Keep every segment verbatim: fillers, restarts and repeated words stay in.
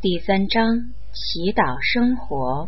第三章，祈祷生活。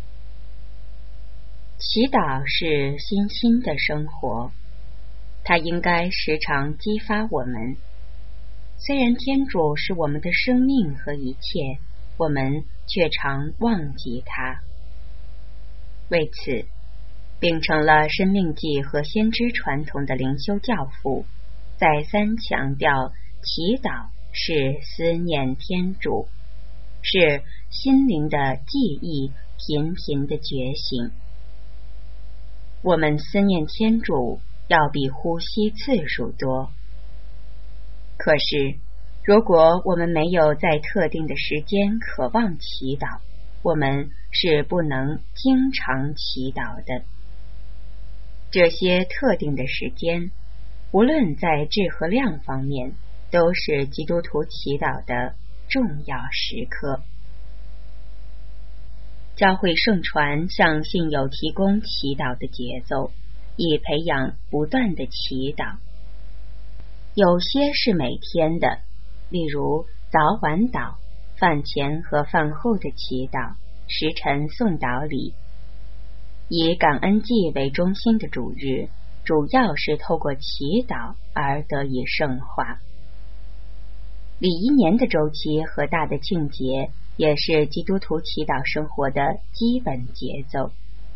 祈祷是新兴的生活，它应该时常激发我们。虽然天主是我们的生命和一切，我们却常忘记它。为此，秉承了生命记和先知传统的灵修教父，再三强调祈祷是思念天主，是心灵的记忆频频的觉醒。我们思念天主要比呼吸次数多。可是，如果我们没有在特定的时间渴望祈祷，我们是不能经常祈祷的。这些特定的时间，无论在质和量方面，都是基督徒祈祷的重要时刻。教会圣传向信友提供祈祷的节奏，以培养不断的祈祷。有些是每天的，例如早晚祷、饭前和饭后的祈祷、时辰诵祷礼。以感恩祭为中心的主日，主要是透过祈祷而得以圣化。礼仪年的周期和大的庆节也是基督徒祈祷生活的基本节奏。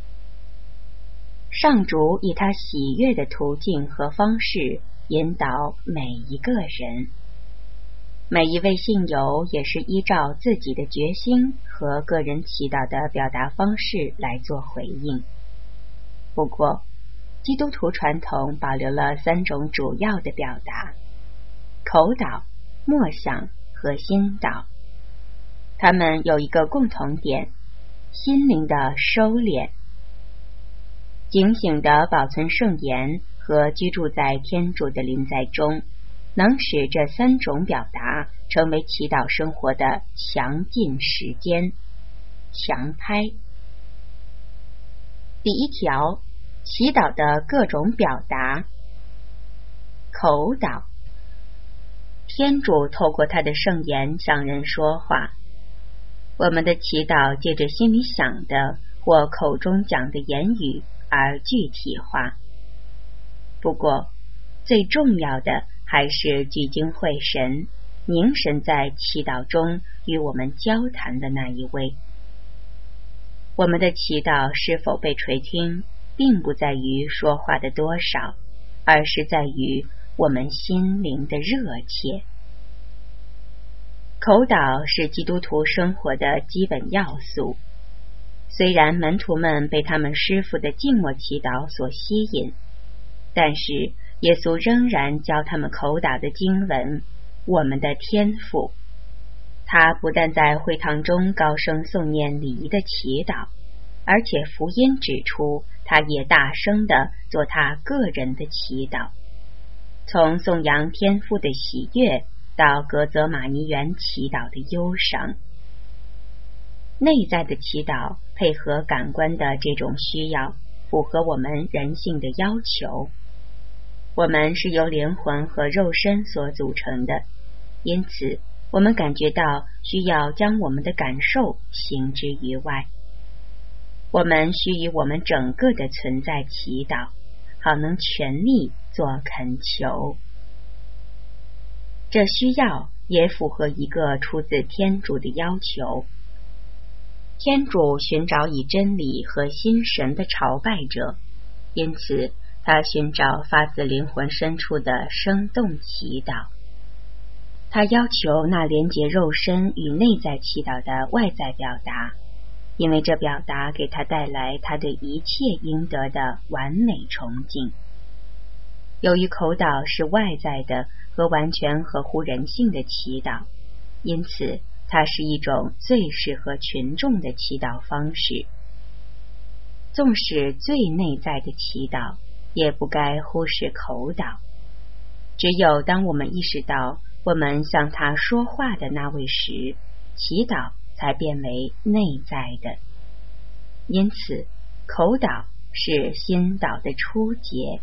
上主以他喜悦的途径和方式引导每一个人，每一位信友也是依照自己的决心和个人祈祷的表达方式来做回应。不过，基督徒传统保留了三种主要的表达：口祷、默想和心祷。它们有一个共同点，心灵的收敛。警醒地保存圣言和居住在天主的临在中，能使这三种表达成为祈祷生活的强劲时间。强拍。第一条，祈祷的各种表达。口祷。天主透过他的圣言向人说话，我们的祈祷借着心里想的或口中讲的言语而具体化。不过，最重要的还是聚精会神，凝神在祈祷中与我们交谈的那一位。我们的祈祷是否被垂听，并不在于说话的多少，而是在于我们心灵的热切。口祷是基督徒生活的基本要素。虽然门徒们被他们师父的静默祈祷所吸引，但是耶稣仍然教他们口祷的经文，我们的天父。他不但在会堂中高声诵念礼仪的祈祷，而且福音指出他也大声地做他个人的祈祷。从颂扬天父的喜悦到格泽马尼园祈祷的忧伤。内在的祈祷配合感官的这种需要，符合我们人性的要求。我们是由灵魂和肉身所组成的，因此我们感觉到需要将我们的感受行之于外。我们需以我们整个的存在祈祷，好能全力做恳求。这需要也符合一个出自天主的要求。天主寻找以真理和心神的朝拜者，因此他寻找发自灵魂深处的生动祈祷。他要求那连结肉身与内在祈祷的外在表达，因为这表达给他带来他对一切应得的完美崇敬。由于口祷是外在的和完全合乎人性的祈祷，因此它是一种最适合群众的祈祷方式。纵使最内在的祈祷，也不该忽视口祷。只有当我们意识到我们向他说话的那位时，祈祷才变为内在的。因此，口祷是心祷的初阶。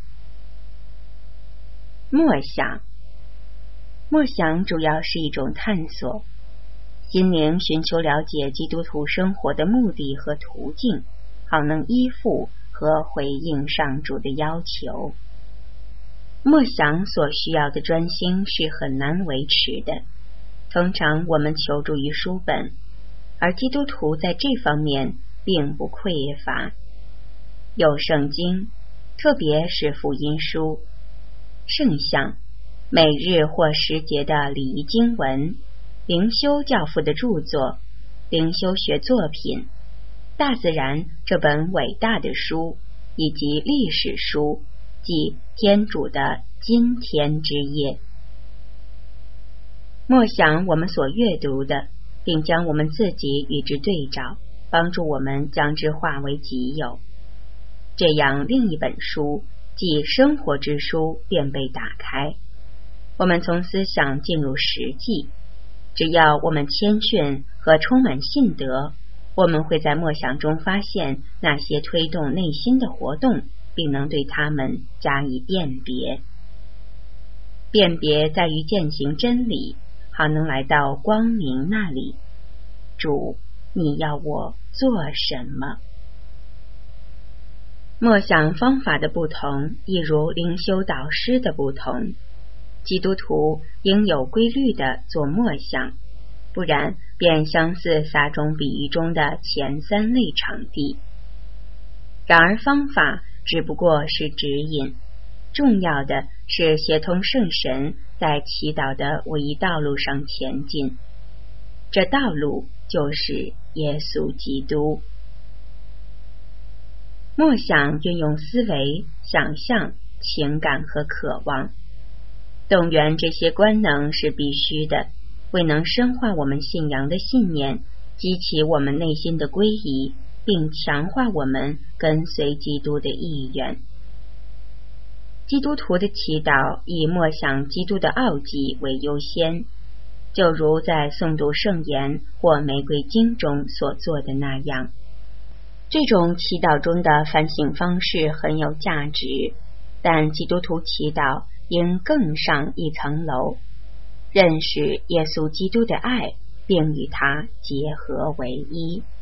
默想。默想主要是一种探索， 精灵寻求了解基督徒生活的目的和途径，好能依附和回应上主的要求。默想所需要的专心是很难维持的，通常我们求助于书本，而基督徒在这方面并不匮乏。有圣经，特别是福音书、圣像、每日或时节的礼仪经文、灵修教父的著作、灵修学作品、大自然这本伟大的书，以及历史书，即天主的今天之夜。默想我们所阅读的，并将我们自己与之对照，帮助我们将之化为己有。这样另一本书，即生活之书，便被打开。我们从思想进入实际，只要我们谦逊和充满信德，我们会在默想中发现那些推动内心的活动，并能对它们加以辨别。辨别在于践行真理，好能来到光明那里。主，你要我做什么？默想方法的不同，亦如灵修导师的不同。基督徒应有规律地做默想，不然便相似撒种比喻中的前三类场地。然而方法只不过是指引，重要的是协同圣神在祈祷的唯一道路上前进。这道路就是耶稣基督。默想运用思维、想象、情感和渴望，动员这些官能是必须的，未能深化我们信仰的信念，激起我们内心的归依，并强化我们跟随基督的意愿。基督徒的祈祷以默想基督的奥迹为优先，就如在诵读圣言或玫瑰经中所做的那样。这种祈祷中的反省方式很有价值，但基督徒祈祷应更上一层楼，认识耶稣基督的爱，并与他结合为一。